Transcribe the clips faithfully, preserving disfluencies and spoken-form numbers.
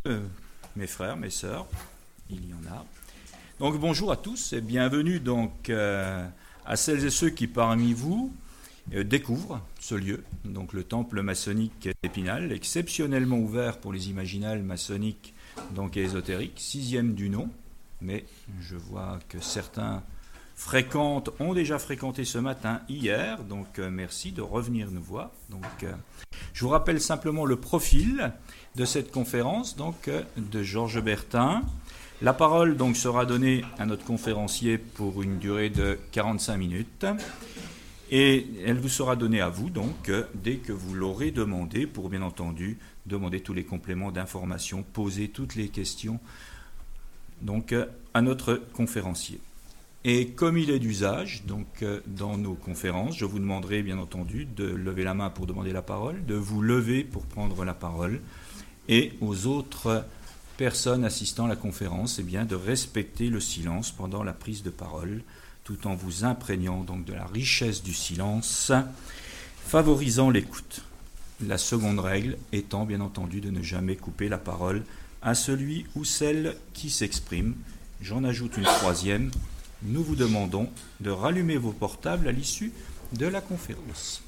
Euh, mes frères, mes sœurs, il y en a. Donc bonjour à tous et bienvenue donc euh, à celles et ceux qui parmi vous euh, découvrent ce lieu, donc le temple maçonnique d'Épinal, exceptionnellement ouvert pour les imaginales maçonniques donc et ésotériques, sixième du nom, mais je vois que certains fréquentent, ont déjà fréquenté ce matin, hier, donc euh, merci de revenir nous voir. Donc, euh, je vous rappelle simplement le profil de cette conférence, donc euh, de Georges Bertin. La parole donc sera donnée à notre conférencier pour une durée de quarante-cinq minutes, et elle vous sera donnée à vous donc euh, dès que vous l'aurez demandé, pour bien entendu demander tous les compléments d'information, poser toutes les questions donc euh, à notre conférencier. Et comme il est d'usage, donc euh, dans nos conférences, je vous demanderai bien entendu de lever la main pour demander la parole, de vous lever pour prendre la parole, et aux autres personnes assistant à la conférence, eh bien, de respecter le silence pendant la prise de parole, tout en vous imprégnant donc de la richesse du silence, favorisant l'écoute. La seconde règle étant bien entendu de ne jamais couper la parole à celui ou celle qui s'exprime. J'en ajoute une troisième. Nous vous demandons de rallumer vos portables à l'issue de la conférence.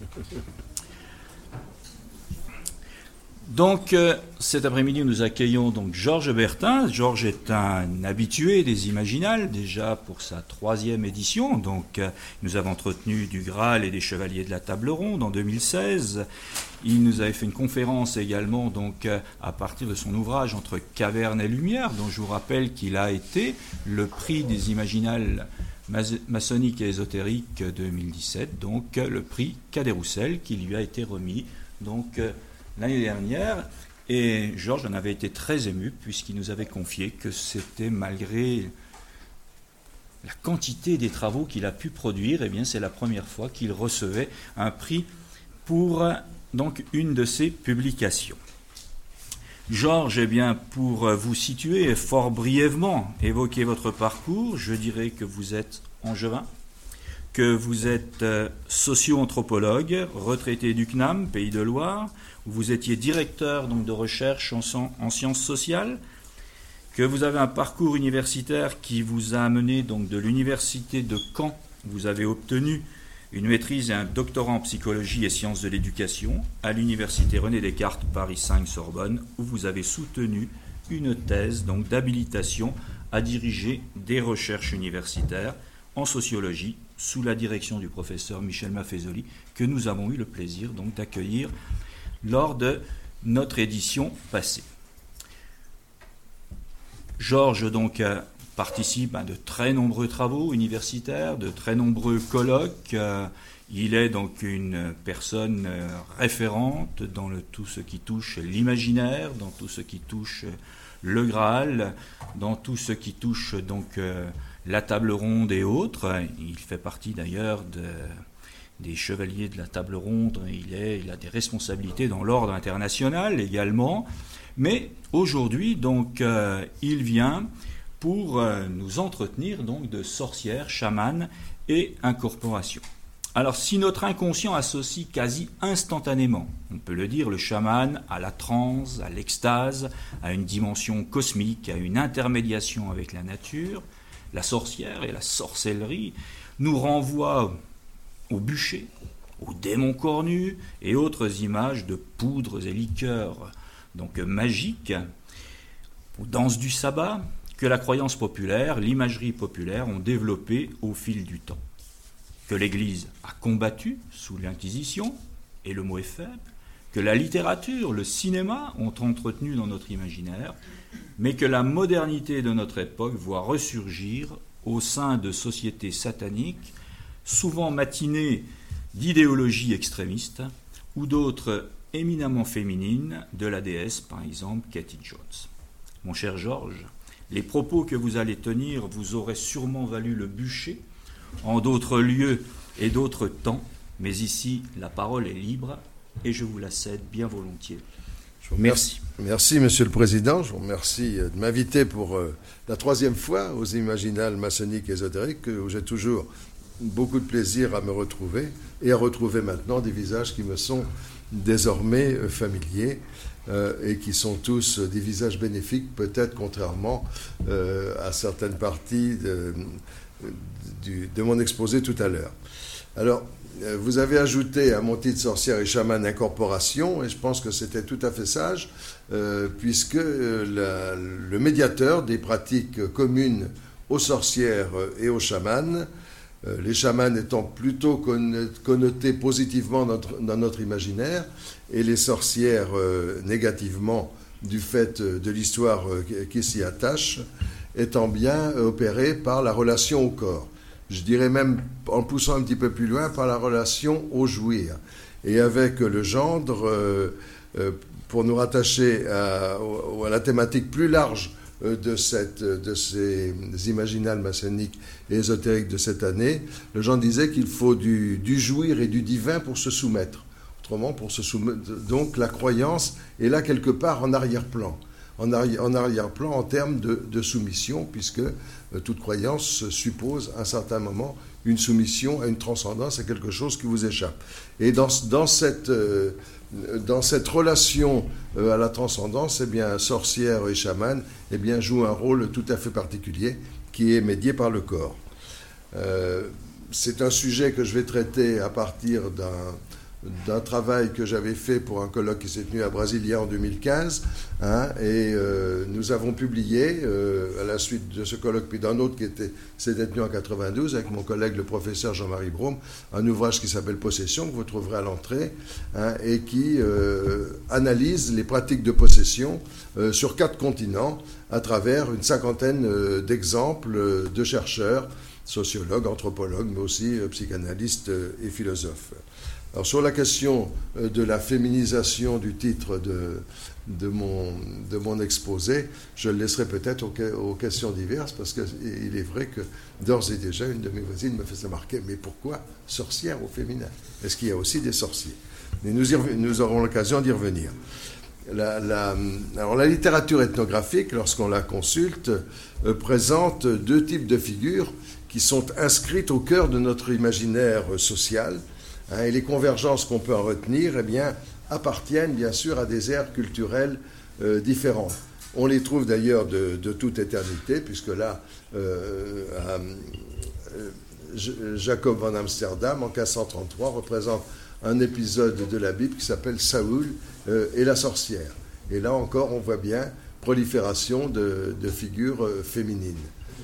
Donc, euh, cet après-midi, nous accueillons donc Georges Bertin. Georges est un habitué des Imaginales, déjà pour sa troisième édition. Donc, euh, nous avons entretenu du Graal et des Chevaliers de la Table Ronde en deux mille seize. Il nous avait fait une conférence également, donc, euh, à partir de son ouvrage Entre caverne et lumière, dont je vous rappelle qu'il a été le prix des Imaginales maçonniques et ésotériques deux mille dix-sept, donc euh, le prix Cadet-Roussel qui lui a été remis. Donc, euh, l'année dernière, et Georges en avait été très ému puisqu'il nous avait confié que c'était malgré la quantité des travaux qu'il a pu produire, eh bien c'est la première fois qu'il recevait un prix pour donc une de ses publications. Georges, eh bien pour vous situer fort brièvement, évoquer votre parcours, je dirais que vous êtes angevin, que vous êtes euh, socio-anthropologue, retraité du C N A M, Pays de Loire, où vous étiez directeur donc, de recherche en, en sciences sociales, que vous avez un parcours universitaire qui vous a amené donc, de l'université de Caen, vous avez obtenu une maîtrise et un doctorat en psychologie et sciences de l'éducation, à l'université René Descartes, Paris cinq, Sorbonne, où vous avez soutenu une thèse donc, d'habilitation à diriger des recherches universitaires en sociologie, sous la direction du professeur Michel Maffezoli, que nous avons eu le plaisir donc d'accueillir lors de notre édition passée. Georges donc participe à de très nombreux travaux universitaires, de très nombreux colloques. Il est donc une personne référente dans le, tout ce qui touche l'imaginaire, dans tout ce qui touche le Graal, dans tout ce qui touche donc la table ronde et autres. Il fait partie d'ailleurs de, des chevaliers de la table ronde. Il, est, il a des responsabilités dans l'ordre international également. Mais aujourd'hui, donc, euh, il vient pour euh, nous entretenir donc, de sorcières, chamanes et incorporations. Alors, si notre inconscient associe quasi instantanément, on peut le dire, le chaman à la transe, à l'extase, à une dimension cosmique, à une intermédiation avec la nature, la sorcière et la sorcellerie nous renvoient au bûcher, aux démons cornus et autres images de poudres et liqueurs donc magiques, aux danses du sabbat que la croyance populaire, l'imagerie populaire ont développées au fil du temps, que l'Église a combattu sous l'Inquisition, et le mot est faible, que la littérature, le cinéma ont entretenu dans notre imaginaire, mais que la modernité de notre époque voit ressurgir au sein de sociétés sataniques, souvent matinées d'idéologies extrémistes, ou d'autres éminemment féminines, de la déesse, par exemple, Katie Jones. Mon cher Georges, les propos que vous allez tenir vous auraient sûrement valu le bûcher, en d'autres lieux et d'autres temps, mais ici, la parole est libre, et je vous la cède bien volontiers. Je vous remercie. Merci, Monsieur le Président. Je vous remercie de m'inviter pour euh, la troisième fois aux Imaginales maçonniques et ésotériques, où j'ai toujours beaucoup de plaisir à me retrouver et à retrouver maintenant des visages qui me sont désormais euh, familiers. euh, et qui sont tous des visages bénéfiques, peut-être contrairement euh, à certaines parties de, de, de mon exposé tout à l'heure. Alors, vous avez ajouté à mon titre sorcière et chaman incorporation, et je pense que c'était tout à fait sage, euh, puisque la, le médiateur des pratiques communes aux sorcières et aux chamans, euh, les chamans étant plutôt connotés positivement dans notre, dans notre imaginaire, et les sorcières euh, négativement du fait de l'histoire euh, qui s'y attache, étant bien opérées par la relation au corps. Je dirais même, en poussant un petit peu plus loin, par la relation au jouir. Et avec le gendre, euh, euh, pour nous rattacher à, à la thématique plus large de, cette, de ces imaginales maçonniques et ésotériques de cette année, le gendre disait qu'il faut du, du jouir et du divin pour se soumettre. Autrement, pour se soumettre, donc la croyance est là quelque part en arrière-plan. En arrière-plan en termes de, de soumission, puisque euh, toute croyance suppose à un certain moment une soumission à une transcendance, à quelque chose qui vous échappe. Et dans, dans, cette, euh, dans cette relation euh, à la transcendance, eh bien, sorcière et chaman eh bien, jouent un rôle tout à fait particulier qui est médié par le corps. Euh, c'est un sujet que je vais traiter à partir d'un... d'un travail que j'avais fait pour un colloque qui s'est tenu à Brasilia en deux mille quinze, hein, et euh, nous avons publié, euh, à la suite de ce colloque, puis d'un autre qui était, s'était tenu en quatre-vingt-douze, avec mon collègue le professeur Jean-Marie Brome, un ouvrage qui s'appelle Possession, que vous trouverez à l'entrée, hein, et qui euh, analyse les pratiques de possession euh, sur quatre continents, à travers une cinquantaine euh, d'exemples euh, de chercheurs, sociologues, anthropologues, mais aussi euh, psychanalystes euh, et philosophes. Alors, sur la question de la féminisation du titre de, de, mon, de mon exposé, je le laisserai peut-être aux, aux questions diverses, parce qu'il est vrai que d'ores et déjà, une de mes voisines me faisait remarquer, mais pourquoi sorcière au féminin? Est-ce qu'il y a aussi des sorciers? Mais nous, y, nous aurons l'occasion d'y revenir. La, la, alors, la littérature ethnographique, lorsqu'on la consulte, euh, présente deux types de figures qui sont inscrites au cœur de notre imaginaire social. Et les convergences qu'on peut en retenir eh bien, appartiennent bien sûr à des aires culturelles euh, différentes. On les trouve d'ailleurs de, de toute éternité, puisque là, euh, à, euh, Jacob van Amsterdam, en quinze cent trente-trois, représente un épisode de la Bible qui s'appelle Saoul euh, et la sorcière. Et là encore, on voit bien prolifération de, de figures euh, féminines.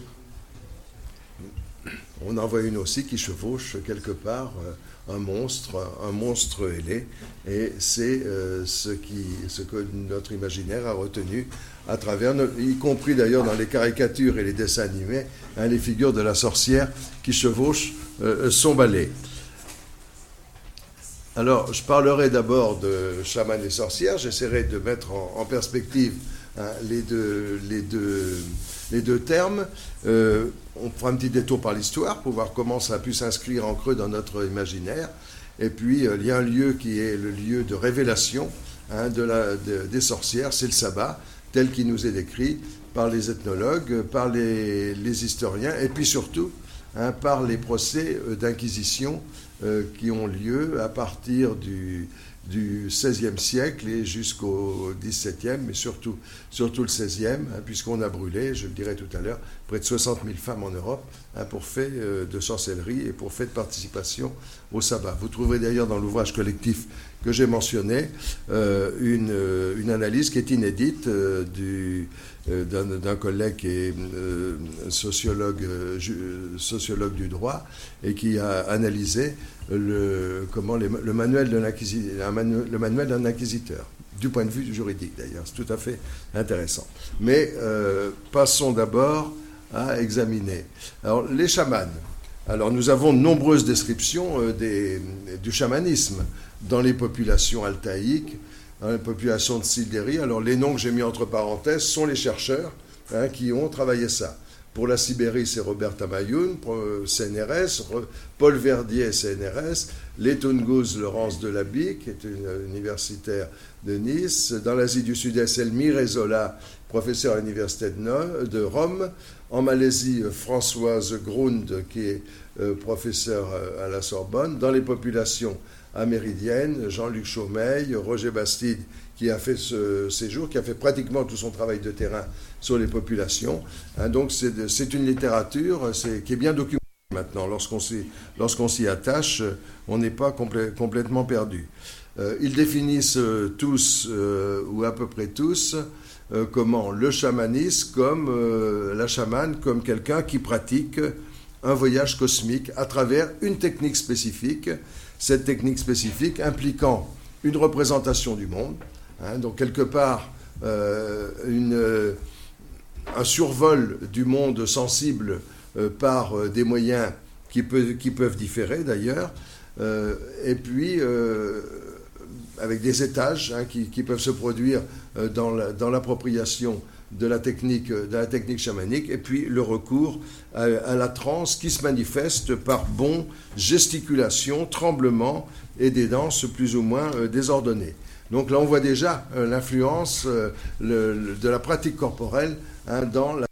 On en voit une aussi qui chevauche quelque part euh, un monstre, un monstre ailé, et c'est euh, ce, qui, ce que notre imaginaire a retenu à travers, y compris d'ailleurs dans les caricatures et les dessins animés, hein, les figures de la sorcière qui chevauchent euh, son balai. Alors, je parlerai d'abord de chaman et sorcière, j'essaierai de mettre en, en perspective hein, les, deux, les, deux, les deux termes. Euh, on fera un petit détour par l'histoire pour voir comment ça a pu s'inscrire en creux dans notre imaginaire. Et puis, euh, il y a un lieu qui est le lieu de révélation hein, de la, de, des sorcières, c'est le sabbat, tel qu'il nous est décrit par les ethnologues, par les, les historiens, et puis surtout hein, par les procès d'inquisition euh, qui ont lieu à partir du... du seizième siècle et jusqu'au dix-septième, mais surtout, surtout le seizième, hein, puisqu'on a brûlé, je le dirai tout à l'heure, près de soixante mille femmes en Europe hein, pour fait euh, de sorcellerie et pour fait de participation au sabbat. Vous trouverez d'ailleurs dans l'ouvrage collectif que j'ai mentionné euh, une, une analyse qui est inédite euh, du, euh, d'un, d'un collègue qui est euh, sociologue, euh, sociologue du droit et qui a analysé le, comment les, le, manuel d'un inquisiteur, le manuel d'un inquisiteur, du point de vue juridique d'ailleurs. C'est tout à fait intéressant. Mais euh, passons d'abord à examiner. Alors, les chamans. Alors, nous avons de nombreuses descriptions euh, des, du chamanisme dans les populations altaïques, dans les populations de Sildérie. Alors, les noms que j'ai mis entre parenthèses sont les chercheurs hein, qui ont travaillé ça. Pour la Sibérie, c'est Robert Tamayoun, C N R S, Paul Verdier, C N R S, les Tungus, Laurence Delaby, qui est une universitaire de Nice. Dans l'Asie du Sud-Est, Elmire Ezola, professeur à l'Université de Rome. En Malaisie, Françoise Grund, qui est euh, professeure à la Sorbonne. Dans les populations à Méridienne, Jean-Luc Chaumeil, Roger Bastide, qui a fait ce séjour, qui a fait pratiquement tout son travail de terrain sur les populations. Hein, donc c'est une littérature qui est bien documentée maintenant. Lorsqu'on s'y lorsqu'on s'y attache, on n'est pas complè complètement perdu. Euh, ils définissent euh, tous, euh, ou à peu près tous, euh, comment le chamanisme, comme euh, la chamane, comme quelqu'un qui pratique un voyage cosmique à travers une technique spécifique, cette technique spécifique impliquant une représentation du monde, hein, donc quelque part euh, une, euh, un survol du monde sensible euh, par euh, des moyens qui, peut, qui peuvent différer d'ailleurs, euh, et puis euh, avec des étages hein, qui, qui peuvent se produire euh, dans l'appropriation de la technique, de la technique chamanique, et puis le recours à, à la transe qui se manifeste par bonds, gesticulations, tremblements et des danses plus ou moins euh, désordonnées. Donc là, on voit déjà euh, l'influence euh, de la pratique corporelle hein, dans la